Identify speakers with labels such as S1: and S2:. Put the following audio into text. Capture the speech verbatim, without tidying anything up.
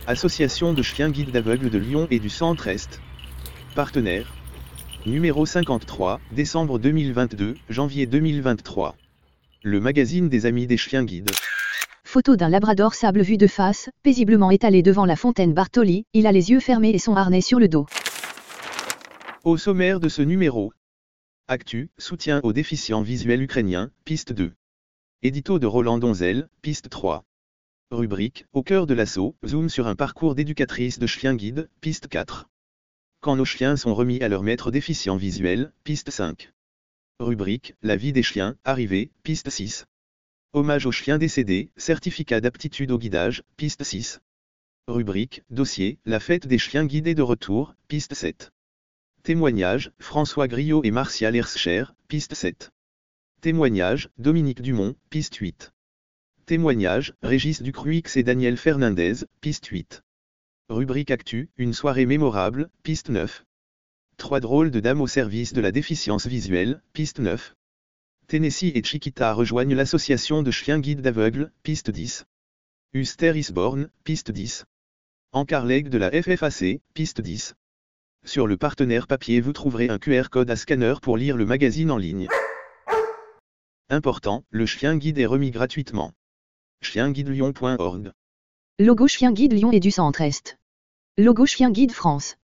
S1: Association de chiens guides d'aveugles de Lyon et du Centre-Est. Partenaire. Numéro cinquante-trois, décembre deux mille vingt-deux, janvier deux mille vingt-trois. Le magazine des amis des chiens guides.
S2: Photo d'un labrador sable vu de face, paisiblement étalé devant la fontaine Bartoli, il a les yeux fermés et son harnais sur le dos.
S1: Au sommaire de ce numéro. Actu, soutien aux déficients visuels ukrainiens, piste deux. Édito de Roland Donzel, piste trois. Rubrique, au cœur de l'assaut, zoom sur un parcours d'éducatrice de chiens guides, piste quatre. Quand nos chiens sont remis à leur maître déficient visuel, piste cinq. Rubrique, la vie des chiens, arrivée, piste six. Hommage aux chiens décédés, certificat d'aptitude au guidage, piste six. Rubrique, dossier, la fête des chiens guidés de retour, piste sept. Témoignage, François Griot et Martial Herscher, piste sept. Témoignage, Dominique Dumont, piste huit. Témoignage, Régis Ducruix et Daniel Fernandez, piste huit. Rubrique Actu, une soirée mémorable, piste neuf. Trois drôles de dames au service de la déficience visuelle, piste neuf. Tennessee et Chiquita rejoignent l'association de chiens guides d'aveugles, piste dix. Huster Isborn, piste dix. Encarleg de la F F A C, piste dix. Sur le partenaire papier vous trouverez un Q R code à scanner pour lire le magazine en ligne. Important, le chien guide est remis gratuitement. chien guide lyon point org.
S2: Logo chien guide Lyon et du Centre-Est. Logo chien guide France.